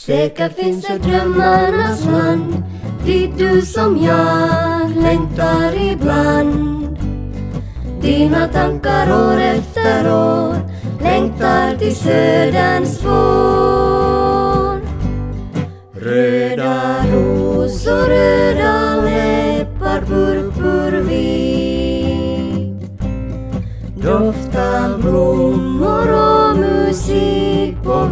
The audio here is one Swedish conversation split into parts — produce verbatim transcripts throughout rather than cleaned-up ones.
Säkert finns ett drömmarnas land, dit du som jag längtar ibland. Dina tankar år efter år längtar till söderns vår. Röda rosor, röda läppar, purpurvit. Doftar blommor och musik på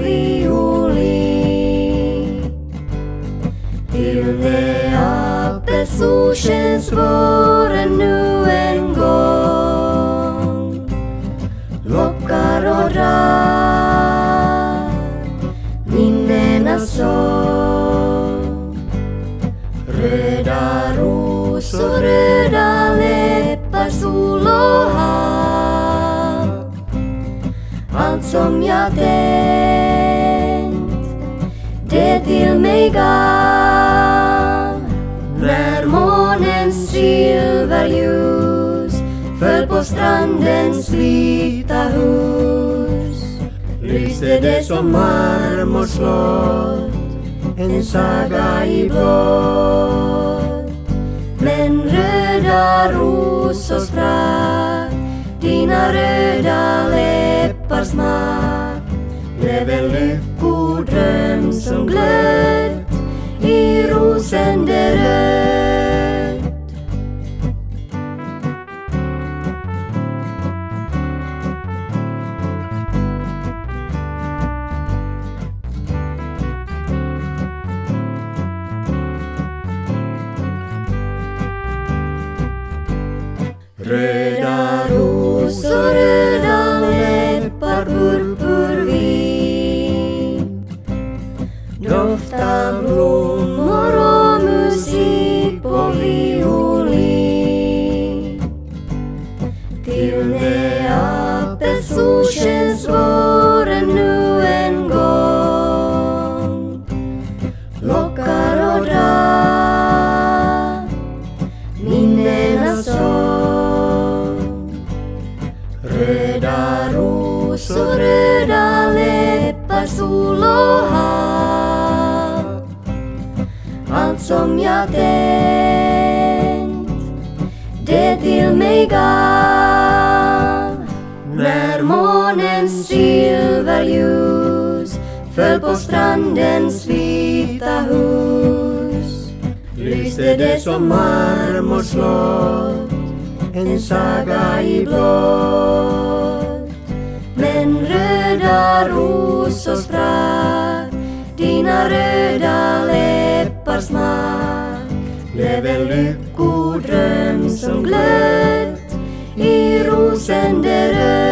violin. Till det apelsolskens våren nu en gång lockar och drar minnenas sång. Röda rosor, röda läppar, sol och hav. Allt som jag tänkt, det till mig gav. När månens silverljus föll på strandens vita hus, lyste det som marmorslott, en saga i blått. Men röda rosor sprack, dina röda läppar smak, blev en lyckodröm som glöd i rosende röd. Röda rosor, röda läppar, purpurvit. Doftar blommor och musik på violin. Till det apelsolskens våren nu en gång lockar och drar minnenas sång. Röda rosor, röda läppar, sol och hav. Allt som jag tänkt, det till mig gav. När månens silverljus föll på strandens vita hus, lyste det som marmorslott, en saga i blått. Men röda rosor sprack, dina röda läppar smak, blev en lyckodröm som glöd i rosende röd.